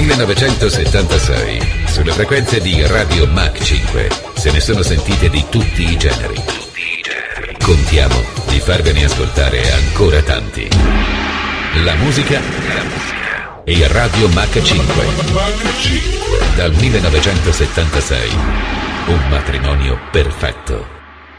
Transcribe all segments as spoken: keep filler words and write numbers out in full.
millenovecentosettantasei, sulle frequenze di Radio Mach cinque, se ne sono sentite di tutti i generi. Contiamo di farvene ascoltare ancora tanti. La musica e Radio Mach cinque. Dal millenovecentosettantasei, un matrimonio perfetto.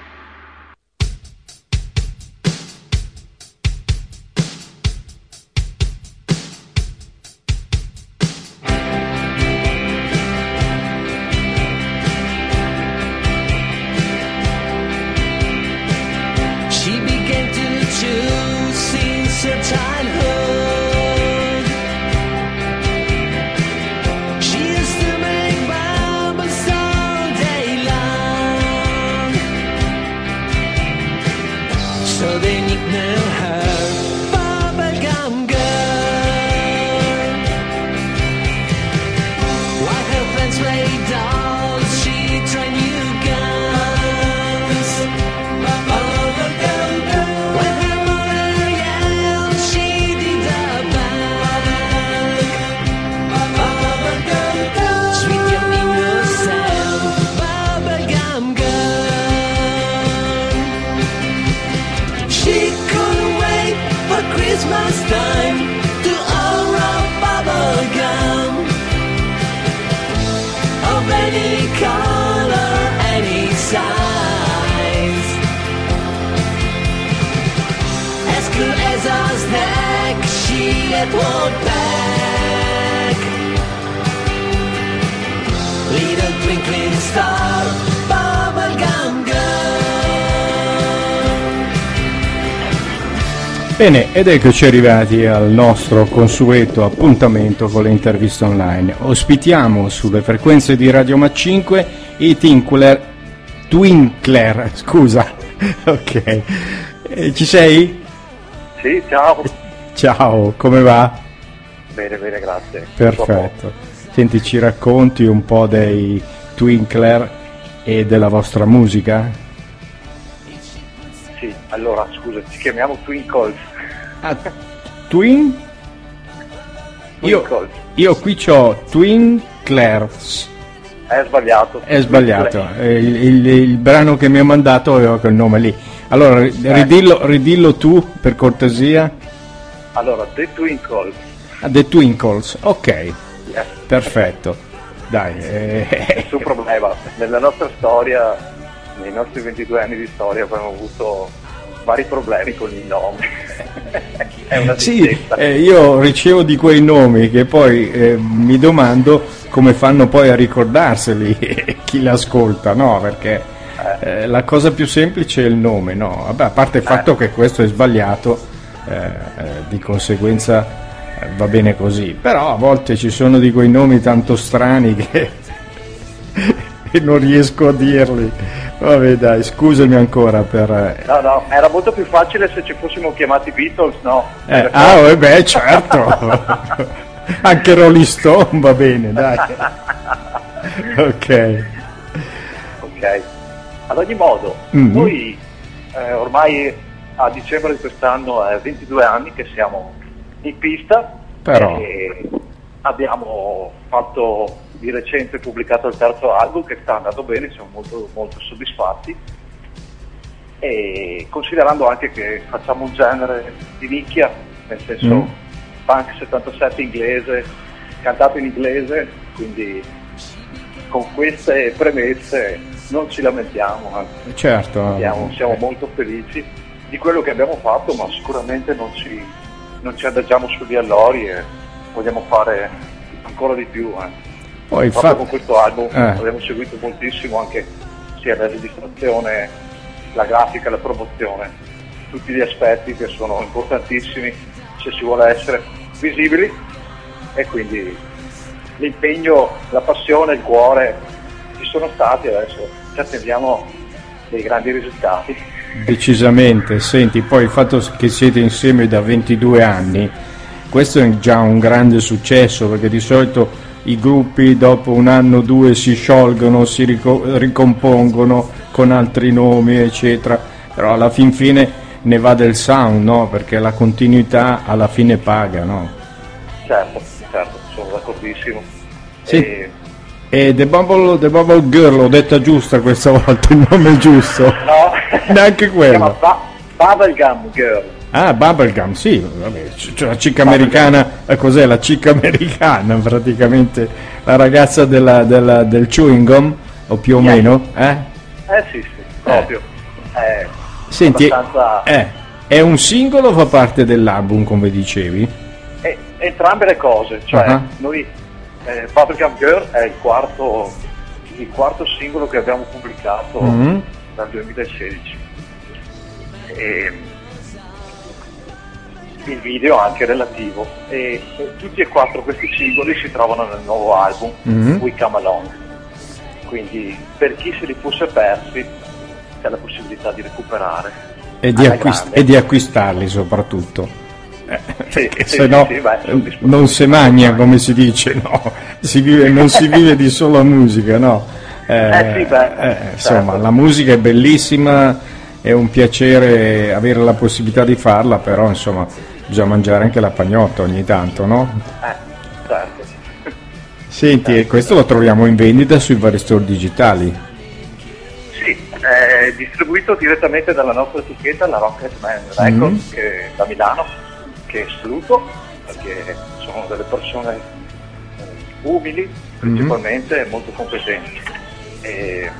Bene, ed eccoci arrivati al nostro consueto appuntamento con le interviste online. Ospitiamo sulle frequenze di Radio Mach cinque i Twinkler, Twinkler, scusa, ok, eh, ci sei? Sì, ciao. Ciao, come va? Bene, bene, grazie. Perfetto. Senti, ci racconti un po' dei Twinkler e della vostra musica? Sì, allora, scusa, ci chiamiamo Twinkles. Ah, Twin? Io, Twinkles. io qui c'ho Twinklers. È sbagliato. È sbagliato. Il, il, il brano che mi ha mandato aveva quel nome lì. Allora, ridillo, ridillo tu, per cortesia. Allora, The Twinkles. Ah, The Twinkles, ok. Yes. Perfetto. Dai. Eh. Nessun problema. Nella nostra storia, nei nostri ventidue anni di storia, abbiamo avuto vari problemi con i nomi. È una sì, eh, io ricevo di quei nomi che poi eh, mi domando come fanno poi a ricordarseli chi l'ascolta, no? Perché eh, la cosa più semplice è il nome, no? Vabbè, a parte il fatto eh. che questo è sbagliato, eh, eh, di conseguenza eh, va bene così, però a volte ci sono di quei nomi tanto strani che e non riesco a dirli. Vabbè, dai, scusami ancora per... No, no, era molto più facile se ci fossimo chiamati Beatles, no? Eh, ah, eh beh, certo. Anche Rolling Stone va bene, dai. Ok. Ok. Ad ogni modo, mm-hmm. noi eh, ormai a dicembre di quest'anno è ventidue anni che siamo in pista. Però... e abbiamo fatto... di recente pubblicato il terzo album che sta andando bene, siamo molto, molto soddisfatti, e considerando anche che facciamo un genere di nicchia, nel senso mm. punk settantasette inglese, cantato in inglese, quindi con queste premesse non ci lamentiamo, anzi certo. siamo, siamo molto felici di quello che abbiamo fatto, ma sicuramente non ci, non ci adagiamo sugli allori e vogliamo fare ancora di più, anzi. Poi proprio fa... con questo album eh. abbiamo seguito moltissimo anche sia la registrazione, la grafica, la promozione, tutti gli aspetti che sono importantissimi se si vuole essere visibili, e quindi l'impegno, la passione, il cuore ci sono stati, adesso ci attendiamo dei grandi risultati. Decisamente. Senti, poi il fatto che siete insieme da ventidue anni, questo è già un grande successo, perché di solito i gruppi dopo un anno o due si sciolgono, si rico- ricompongono con altri nomi, eccetera, però alla fin fine ne va del sound, no? Perché la continuità alla fine paga, no? certo, certo, sono d'accordissimo. Sì. E... E The Bubble, The Bubble Girl, l'ho detta giusta questa volta, il nome è giusto? No, neanche si quello. chiama ba- Bubblegum Girl. Ah, Bubblegum, sì, vabbè, cioè la cicca americana, eh, cos'è la cicca americana? Praticamente la ragazza della, della, del chewing gum, o più o Yeah. meno, eh? Eh sì, sì, proprio. Eh, Senti, abbastanza... eh, è un singolo o fa parte dell'album, come dicevi? eh, entrambe le cose, cioè Uh-huh. noi eh, Bubblegum Girl è il quarto, il quarto singolo che abbiamo pubblicato Mm-hmm. dal duemilasedici. E il video anche relativo e, e tutti e quattro questi singoli si trovano nel nuovo album Mhm. We Come Along, quindi per chi se li fosse persi c'è la possibilità di recuperare E di, alla acquist- grande. e di acquistarli soprattutto. Eh, Sì, perché sì, se no sì, sì, beh, sono disponibili. non si magna, come si dice, no? Si vive, non si vive di solo musica, no? Eh, Eh sì, beh, eh, insomma, certo. la musica è bellissima, è un piacere avere la possibilità di farla, però insomma bisogna mangiare anche la pagnotta ogni tanto, no? Eh, certo. Senti, e questo lo troviamo in vendita sui vari store digitali. Sì, è distribuito direttamente dalla nostra etichetta, la Rocketman Records, Mhm. che da Milano, che saluto perché sono delle persone eh, umili principalmente e molto competenti e,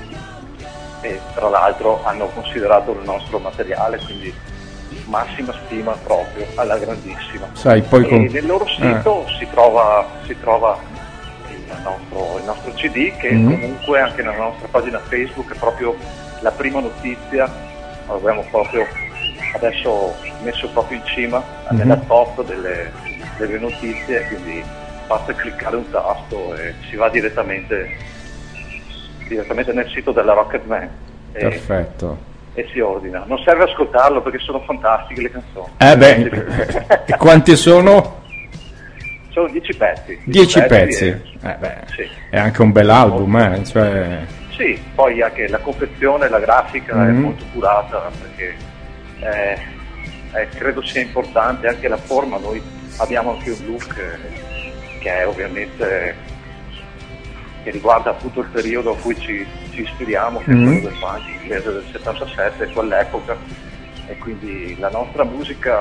e tra l'altro hanno considerato il nostro materiale, quindi massima stima proprio, alla grandissima. Sai, poi e con... nel loro sito si trova, si trova il, nostro, il nostro C D che Mhm. comunque anche nella nostra pagina Facebook è proprio la prima notizia, l'abbiamo proprio adesso messo proprio in cima Mhm. nella top delle, delle notizie, quindi basta cliccare un tasto e si va direttamente, direttamente nel sito della Rocketman e, Perfetto. e si ordina. Non serve ascoltarlo perché sono fantastiche le canzoni. Eh beh, e quanti sono? Sono dieci pezzi. Dieci pezzi. e- Eh beh, Sì. è anche un bel album, eh? Cioè... Sì, poi anche la confezione, la grafica è Mhm. molto curata perché eh, eh, credo sia importante anche la forma. Noi abbiamo anche un look eh, che è ovviamente che riguarda appunto il periodo a cui ci, ci ispiriamo, che Mhm. è quello del punk inglese del settantasette, quell'epoca, e quindi la nostra musica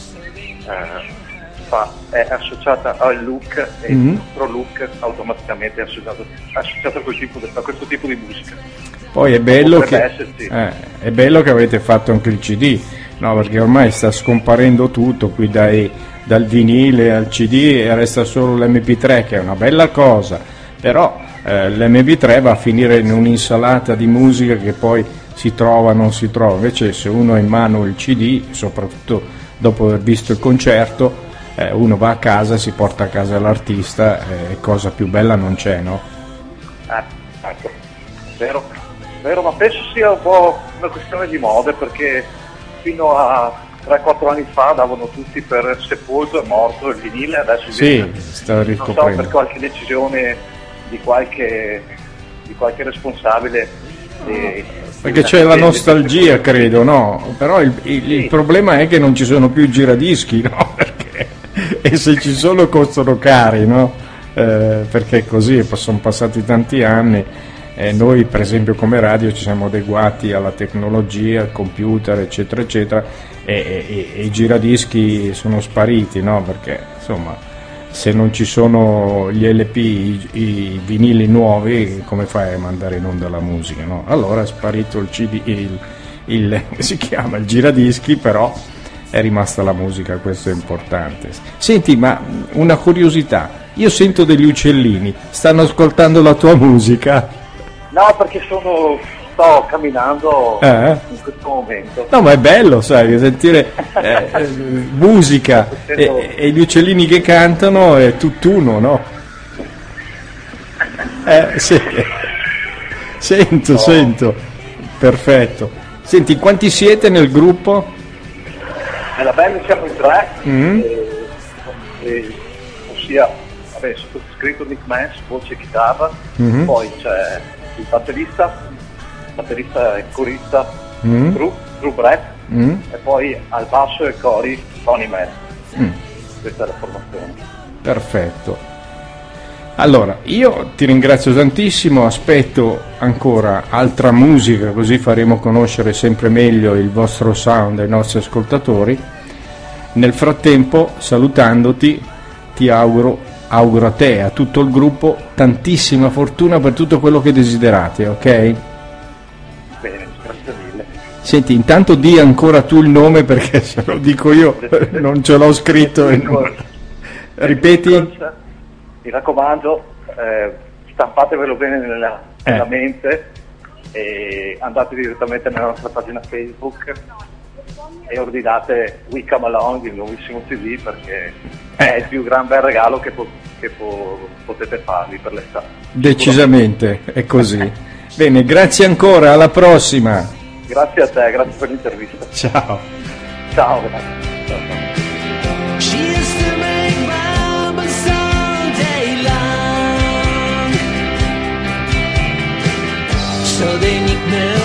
eh, fa- è associata al look e Mhm. il nostro look automaticamente è associato, associato a, quel tipo di- a questo tipo di musica. Poi è bello, che, Potrebbe esserci. eh, è bello che avete fatto anche il C D, no? Perché ormai sta scomparendo tutto, qui dai, dal vinile al C D e resta solo l'M P tre, che è una bella cosa, però eh, l'M P tre va a finire in un'insalata di musica che poi si trova o non si trova. Invece se uno ha in mano il C D, soprattutto dopo aver visto il concerto, eh, uno va a casa, si porta a casa l'artista eh, e cosa più bella non c'è, no? Eh, ecco, vero, vero, ma penso sia un po' una questione di moda perché fino a tre quattro anni fa davano tutti per sepolto e morto il vinile, adesso Sì, invece, sta non so, riscoprendo. per qualche decisione di qualche, di qualche responsabile. eh, Perché di- c'è la di- nostalgia, di- credo, no? Però il, il- il Sì. problema è che non ci sono più i giradischi, no? Perché, e se ci sono costano cari, no? Eh, perché è così, sono passati tanti anni e noi per esempio come radio ci siamo adeguati alla tecnologia, al computer, eccetera, eccetera, e, e- e i giradischi sono spariti, no? Perché insomma se non ci sono gli L P, i, i vinili nuovi, come fai a mandare in onda la musica, no? Allora è sparito il C D, il, il, come si chiama, il giradischi, però è rimasta la musica, questo è importante. Senti, ma una curiosità, io sento degli uccellini, stanno ascoltando la tua musica? No, perché sono, sto camminando Eh? in questo momento. No, ma è bello, sai, sentire eh, eh, musica e, e gli uccellini che cantano è tutt'uno, no? Eh, sì. Sento, No. sento. Perfetto. Senti, quanti siete nel gruppo? Nella band siamo in tre, Mm. eh, eh, ossia, vabbè, sottoscritto Nick Mans, voce e chitarra, Mhm. poi c'è il batterista, batterista e corista Mm. Drew, Drew Brett, Mm. e poi al basso e cori Tony Mans. Mm. questa è la formazione. Perfetto. Allora, io ti ringrazio tantissimo, aspetto ancora altra musica, così faremo conoscere sempre meglio il vostro sound ai nostri ascoltatori. Nel frattempo, salutandoti, ti auguro, auguro a te e a tutto il gruppo tantissima fortuna per tutto quello che desiderate, ok? Bene, grazie mille. Senti, intanto di ancora tu il nome, perché se lo dico io non ce l'ho scritto. E non... Ripeti? Mi raccomando, eh, stampatevelo bene nella, eh. nella mente e andate direttamente nella nostra pagina Facebook e ordinate We Come Along, il nuovissimo C D, perché eh. è il più gran bel regalo che, po- che po- potete farvi per l'estate. Decisamente, è così. Bene, grazie ancora, alla prossima. Grazie a te, grazie per l'intervista. Ciao. Ciao, grazie. Ciao, ciao. So they nicknamed